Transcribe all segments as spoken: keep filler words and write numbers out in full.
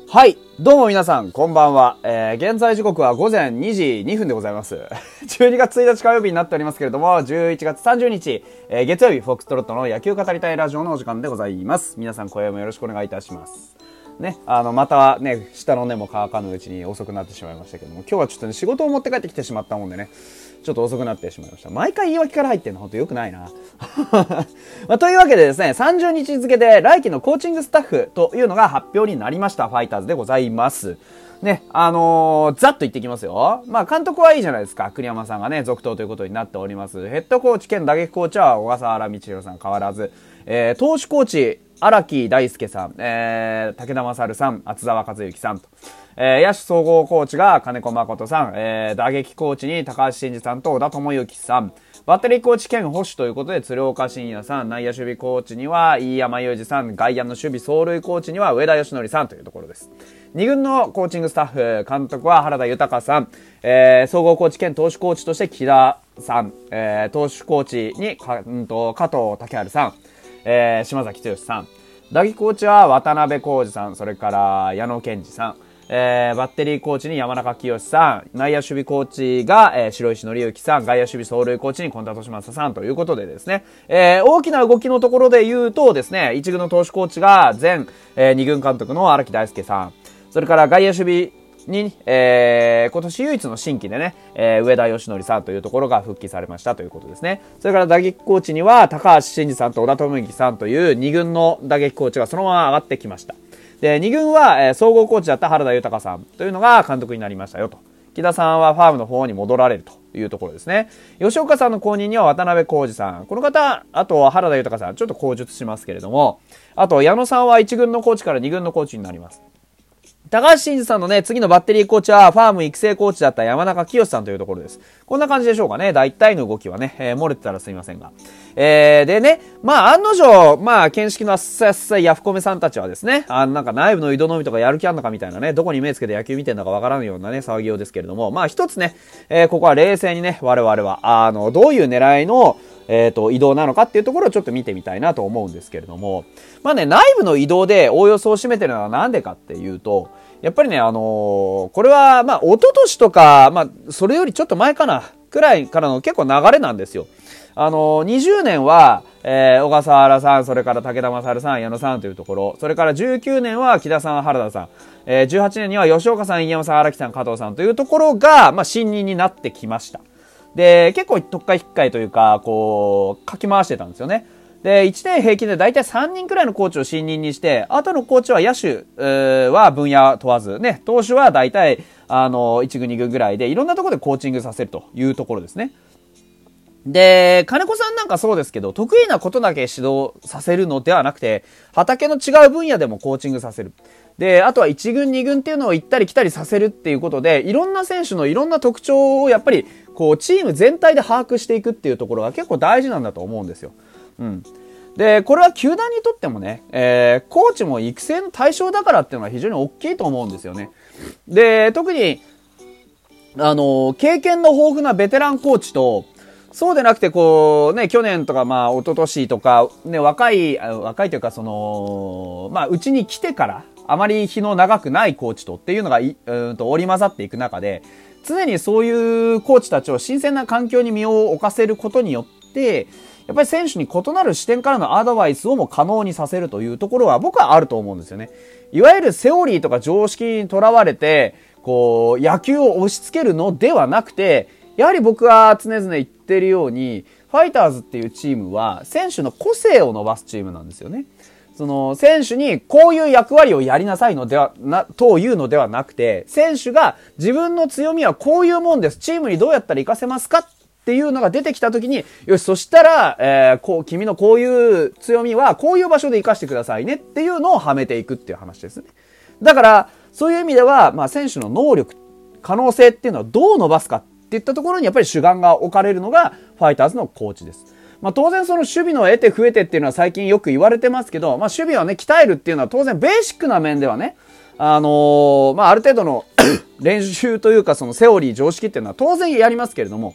はい。どうも皆さん、こんばんは。えー、現在時刻はごぜんにじにふんでございます。じゅうにがつついたち火曜日になっておりますけれども、じゅういちがつさんじゅうにち、えー、月曜日、フォックストロットの野球語りたいラジオのお時間でございます。皆さん、今夜もよろしくお願いいたします。ね、あの、またね、下の根も乾かぬうちに遅くなってしまいましたけども、今日はちょっとね、仕事を持って帰ってきてしまったもんでね、ちょっと遅くなってしまいました。毎回言い訳から入ってんのほんと良くないな。まあ、というわけでですね、さんじゅうにち付で来季のコーチングスタッフというのが発表になりました。ファイターズでございます。ね、あのー、ざっと言ってきますよ。まあ、監督はいいじゃないですか。栗山さんがね、続投ということになっております。ヘッドコーチ兼打撃コーチは小笠原道弘さん変わらず、えー、投手コーチ、荒木大輔さん、えー、武田勝さん、厚澤和之さんと、えー、野手総合コーチが金子誠さん、えー、打撃コーチに高橋真嗣さんと小田智之さん、バッテリーコーチ兼保守ということで鶴岡慎也さん、内野守備コーチには飯山雄二さん、外野の守備走塁コーチには上田義則さんというところです。に軍のコーチングスタッフ、監督は原田豊さん、えー、総合コーチ兼投手コーチとして木田さん、えー、投手コーチにか、うんと、加藤武治さん、えー、島崎剛さん、打撃コーチは渡辺浩二さん、それから矢野健二さん、えー、バッテリーコーチに山中清さん、内野守備コーチが、えー、白石則之さん、外野守備走塁コーチに近田利正さんということでですね、えー、大きな動きのところで言うとですね、一軍の投手コーチが前、えー、二軍監督の荒木大輔さん、それから外野守備に、えー、今年唯一の新規でね、えー、上田義則さんというところが復帰されましたということですね。それから打撃コーチには高橋真嗣さんと小田智之さんというに軍の打撃コーチがそのまま上がってきました。で、に軍は、えー、総合コーチだった原田豊さんというのが監督になりましたよと。木田さんはファームの方に戻られるというところですね。吉岡さんの後任には渡辺浩二さん。この方、あと原田豊さん、ちょっと口述しますけれども、あと矢野さんはいち軍のコーチからに軍のコーチになります。高橋真嗣さんのね、次のバッテリーコーチは、ファーム育成コーチだった山中清さんというところです。こんな感じでしょうかね。大体の動きはね、えー、漏れてたらすいませんが。えー、でね、まあ、案の定、まあ、見識のあっさいあっさいヤフコメさんたちはですね、あなんか内部の井戸のみとかやる気あんのかみたいなね、どこに目つけて野球見てんのかわからんようなね、騒ぎようですけれども、まあ、一つね、えー、ここは冷静にね、我々は、あの、どういう狙いの、えっと、移動なのかっていうところをちょっと見てみたいなと思うんですけれども、まあね、内部の移動でおおよそを占めてるのはなんでかっていうと、やっぱりね、あのー、これは、まあ、一昨年とか、まあ、それよりちょっと前かな、くらいからの結構流れなんですよ。あのー、にじゅうねんは、えー、小笠原さん、それから武田勝さん、矢野さんというところ、それからじゅうきゅうねんは木田さん、原田さん、えー、じゅうはちねんには吉岡さん、飯山さん、荒木さん、加藤さんというところが、まあ、新任になってきました。で、結構特化引っかいというか、こう、かき回してたんですよね。で、いちねん平均でだいたいさんにんくらいのコーチを新任にして、あとのコーチは野手、えー、は分野問わず、ね、投手はだいたい、あの、いち軍に軍ぐらいで、いろんなところでコーチングさせるというところですね。で、金子さんなんかそうですけど、得意なことだけ指導させるのではなくて、畑の違う分野でもコーチングさせる。で、あとはいち軍に軍っていうのを行ったり来たりさせるっていうことで、いろんな選手のいろんな特徴をやっぱり、こう、チーム全体で把握していくっていうところが結構大事なんだと思うんですよ。うん。で、これは球団にとってもね、えー、コーチも育成の対象だからっていうのは非常に大きいと思うんですよね。で、特に、あの、経験の豊富なベテランコーチと、そうでなくて、こう、ね、去年とか、まあ、一昨年とか、ね、若い、若いというか、その、まあ、うちに来てから、あまり日の長くないコーチとっていうのが、うんと織り交ざっていく中で、常にそういうコーチたちを新鮮な環境に身を置かせることによって、やっぱり選手に異なる視点からのアドバイスをも可能にさせるというところは僕はあると思うんですよね。いわゆるセオリーとか常識にとらわれて、こう、野球を押し付けるのではなくて、やはり僕は常々言っているように、ファイターズっていうチームは選手の個性を伸ばすチームなんですよね。その選手にこういう役割をやりなさいのではな、というのではなくて、選手が自分の強みはこういうもんです。チームにどうやったら活かせますかっていうのが出てきたときに、よし、そしたら、えー、こう、君のこういう強みはこういう場所で活かしてくださいねっていうのをはめていくっていう話ですね。だから、そういう意味では、まあ選手の能力、可能性っていうのはどう伸ばすかっていったところにやっぱり主眼が置かれるのがファイターズのコーチです。まあ当然その守備の得て増えてっていうのは最近よく言われてますけど、まあ守備はね、鍛えるっていうのは当然ベーシックな面ではね、あのー、まあある程度の練習というかそのセオリー常識っていうのは当然やりますけれども、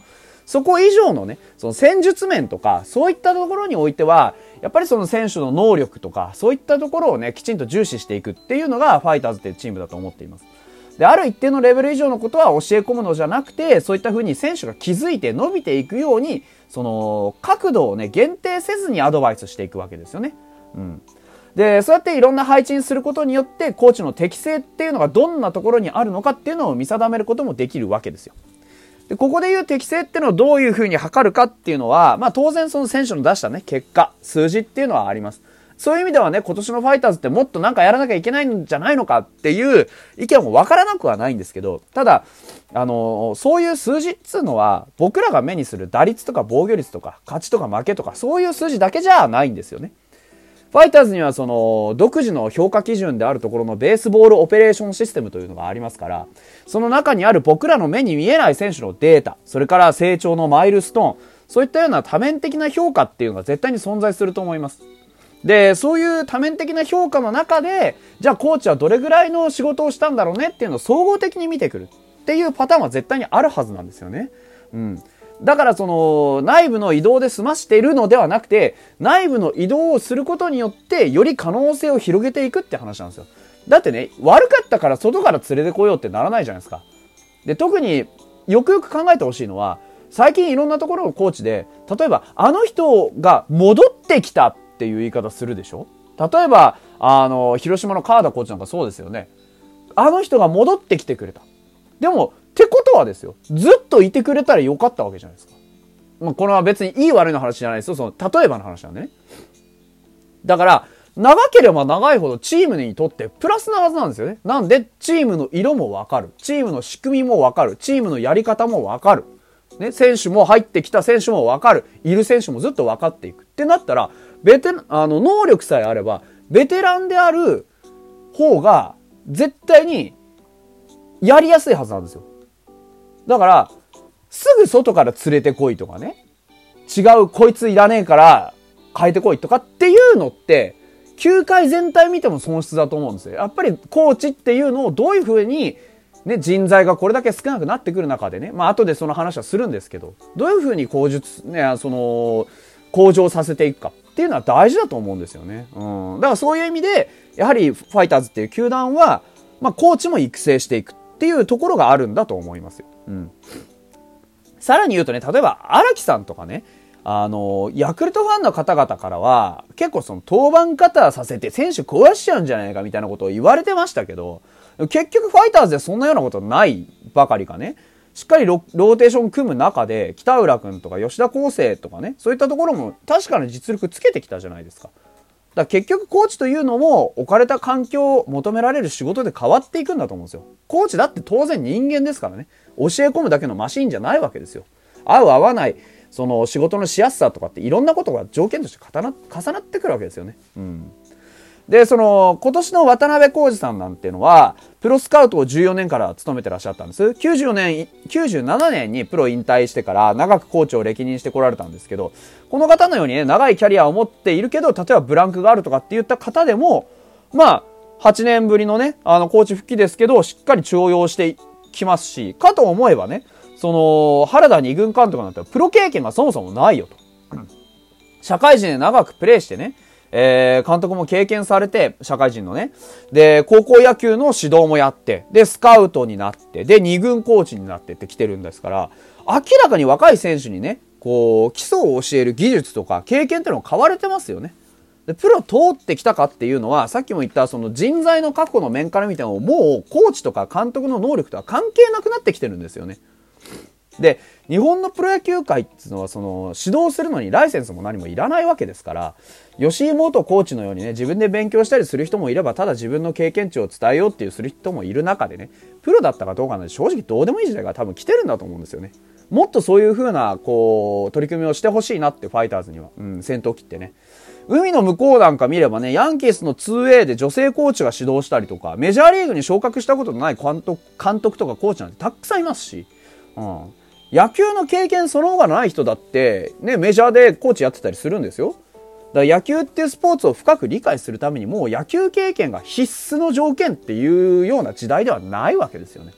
そこ以上のね、その戦術面とか、そういったところにおいては、やっぱりその選手の能力とか、そういったところをね、きちんと重視していくっていうのが、ファイターズっていうチームだと思っています。で、ある一定のレベル以上のことは教え込むのじゃなくて、そういった風に選手が気づいて伸びていくように、その、角度をね、限定せずにアドバイスしていくわけですよね。うん。で、そうやっていろんな配置にすることによって、コーチの適性っていうのがどんなところにあるのかっていうのを見定めることもできるわけですよ。で、ここでいう適性っていうのをどういう風に測るかっていうのは、まあ当然その選手の出したね、結果、数字っていうのはあります。そういう意味ではね、今年のファイターズってもっとなんかやらなきゃいけないんじゃないのかっていう意見もわからなくはないんですけど、ただ、あのー、そういう数字っつうのは、僕らが目にする打率とか防御率とか、勝ちとか負けとか、そういう数字だけじゃないんですよね。ファイターズにはその独自の評価基準であるところのベースボールオペレーションシステムというのがありますから、その中にある僕らの目に見えない選手のデータ、それから成長のマイルストーン、そういったような多面的な評価っていうのが絶対に存在すると思います。で、そういう多面的な評価の中で、じゃあコーチはどれぐらいの仕事をしたんだろうねっていうのを総合的に見てくるっていうパターンは絶対にあるはずなんですよね。うん。だからその内部の移動で済ましているのではなくて、内部の移動をすることによってより可能性を広げていくって話なんですよ。だってね、悪かったから外から連れてこようってならないじゃないですか。で、特によくよく考えてほしいのは、最近いろんなところのコーチで、例えばあの人が戻ってきたっていう言い方するでしょ。例えばあの広島の川田コーチなんかそうですよね。あの人が戻ってきてくれた。でもってことはですよ、ずっといてくれたらよかったわけじゃないですか。まあ、これは別にいい悪いの話じゃないですよ。その例えばの話なんでね。だから長ければ長いほどチームにとってプラスなはずなんですよね。なんでチームの色もわかる、チームの仕組みもわかる、チームのやり方もわかる、ね、選手も入ってきた選手もわかる、いる選手もずっとわかっていくってなったら、ベテあの能力さえあればベテランである方が絶対にやりやすいはずなんですよ。だから、すぐ外から連れてこいとかね。違う、こいついらねえから変えてこいとかっていうのって、球界全体見ても損失だと思うんですよ。やっぱりコーチっていうのをどういう風に、ね、人材がこれだけ少なくなってくる中でね、まあ後でその話はするんですけど、どういう風に向上、ね、その、向上させていくかっていうのは大事だと思うんですよね。うん。だからそういう意味で、やはりファイターズっていう球団は、まあコーチも育成していくっていうところがあるんだと思いますよ。うん。さらに言うとね、例えば荒木さんとかね、あのヤクルトファンの方々からは結構その登板方させて選手壊しちゃうんじゃないかみたいなことを言われてましたけど、結局ファイターズでそんなようなことないばかりかね、しっかり ロ, ローテーション組む中で北浦君とか吉田康生とかね、そういったところも確かに実力つけてきたじゃないですか。だから結局コーチというのも置かれた環境を求められる仕事で変わっていくんだと思うんですよ。コーチだって当然人間ですからね。教え込むだけのマシンじゃないわけですよ。合う合わない、その仕事のしやすさとかっていろんなことが条件として重な、重なってくるわけですよね。うん。で、その今年の渡辺浩二さんなんていうのはプロスカウトをじゅうよねんから務めてらっしゃったんです。きゅうじゅうよねん、きゅうじゅうななねんにプロ引退してから長くコーチを歴任してこられたんですけど、この方のようにね、長いキャリアを持っているけど、例えばブランクがあるとかって言った方でも、まあはちねんぶりのね、あのコーチ復帰ですけど、しっかり重用してきますし、かと思えばね、その原田二軍監督なんてプロ経験がそもそもないよと。社会人で長くプレーしてね、えー、監督も経験されて、社会人のね。で、高校野球の指導もやって、で、スカウトになって、で、二軍コーチになってって来てるんですから、明らかに若い選手にね、こう、基礎を教える技術とか経験っていうのを買われてますよね。で、プロ通ってきたかっていうのは、さっきも言ったその人材の確保の面から見ても、もうコーチとか監督の能力とは関係なくなってきてるんですよね。で、日本のプロ野球界っていうのはその指導するのにライセンスも何もいらないわけですから、吉井元コーチのようにね、自分で勉強したりする人もいれば、ただ自分の経験値を伝えようっていうする人もいる中でね、プロだったかどうかなんて正直どうでもいい時代が多分来てるんだと思うんですよね。もっとそういう風なこう取り組みをしてほしいなって、ファイターズには、うん、先頭切ってね。海の向こうなんか見ればね、ヤンキースの ツーエー で女性コーチが指導したりとか、メジャーリーグに昇格したことのない監督、監督とかコーチなんてたくさんいますし、うん。野球の経験その方がない人だってね、メジャーでコーチやってたりするんですよ。だから野球っていうスポーツを深く理解するためにもう野球経験が必須の条件っていうような時代ではないわけですよね。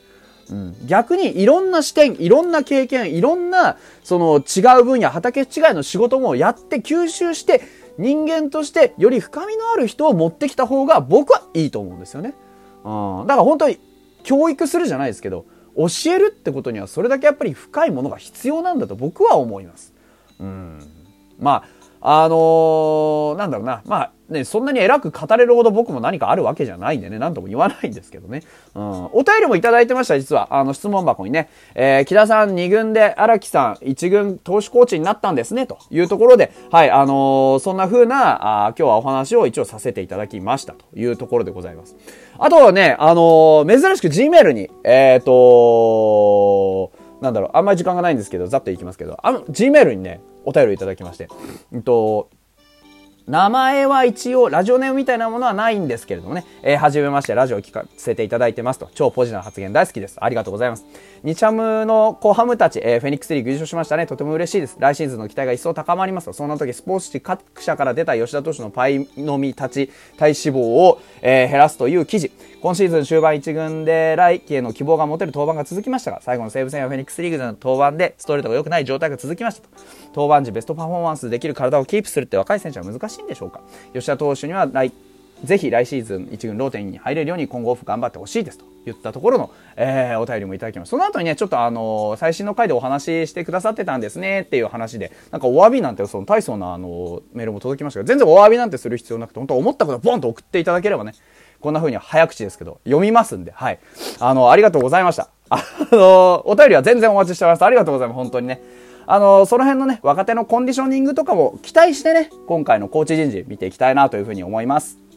うん、逆にいろんな視点、いろんな経験、いろんなその違う分野、畑違いの仕事もやって吸収して人間としてより深みのある人を持ってきた方が僕はいいと思うんですよね。うん、だから本当に教育するじゃないですけど、教えるってことにはそれだけやっぱり深いものが必要なんだと僕は思います。うん、まああのー、なんだろうな、まあね、そんなに偉く語れるほど僕も何かあるわけじゃないんでね、なんとも言わないんですけどね。うん。お便りもいただいてました、実は。あの、質問箱にね。えー、木田さんに軍で荒木さんいち軍投手コーチになったんですね、というところで、はい、あのー、そんな風な、あ今日はお話を一応させていただきました、というところでございます。あとはね、あのー、珍しく Gmail に、えーとなんだろう、あんまり時間がないんですけど、ざっといきますけど、あの、Gmail にね、お便りいただきまして、うんと、名前は一応、ラジオネームみたいなものはないんですけれどもね、えー、はじめまして、ラジオを聞かせていただいてますと、超ポジな発言大好きです。ありがとうございます。日ハムのコハムたち、えー、フェニックスリーグ優勝しましたね。とても嬉しいです。来シーズンの期待が一層高まりますと、そんな時、スポーツ紙各社から出た吉田投手のパイのみたち、体脂肪を、えー、減らすという記事。今シーズン終盤一軍で来季への希望が持てる登板が続きましたが、最後の西武戦やフェニックスリーグでの登板でストレートが良くない状態が続きましたと。登板時ベストパフォーマンスできる体をキープするって若い選手は難しいんでしょうか。吉田投手には来ぜひ来シーズン一軍ローテに入れるように今後オフ頑張ってほしいですと言ったところの、えー、お便りもいただきました。その後にね、ちょっとあのー、最新の回でお話ししてくださってたんですねっていう話で、なんかお詫びなんてその大層なあのー、メールも届きましたが、全然お詫びなんてする必要なくて、本当思ったことをボンと送っていただければね、こんな風に早口ですけど、読みますんで、はい。あのー、ありがとうございました。あのー、お便りは全然お待ちしております。ありがとうございます。本当にね。あのー、その辺のね、若手のコンディショニングとかも期待してね、今回のコーチ人事見ていきたいなという風に思います。